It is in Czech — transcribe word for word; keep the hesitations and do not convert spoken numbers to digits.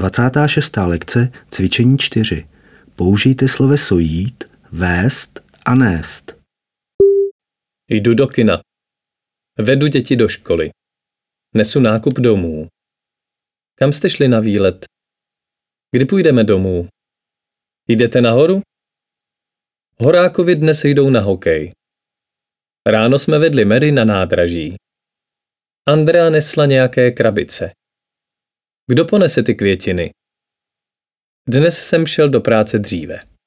dvacátá šestá lekce, cvičení čtyři. Použijte sloveso jít, vést a nést. Jdu do kina. Vedu děti do školy. Nesu nákup domů. Kam jste šli na výlet? Kdy půjdeme domů? Jdete nahoru? Horákovi dnes jdou na hokej. Ráno jsme vedli Mary na nádraží. Andrea nesla nějaké krabice. Kdo ponese ty květiny? Dnes jsem šel do práce dříve.